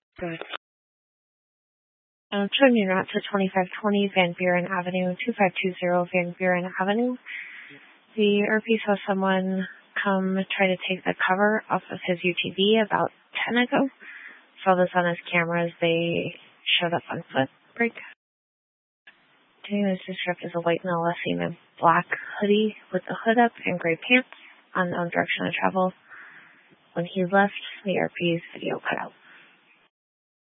Good. Turn your route to 2520 Van Buren Avenue, 2520 Van Buren Avenue. The ERP saw someone come try to take the cover off of his UTV about 10 ago. Saw this on his cameras. They showed up on foot. Break. This described as a white male seen in black hoodie with the hood up and gray pants. Unknown direction of travel. When he left, the ERP's video cut out.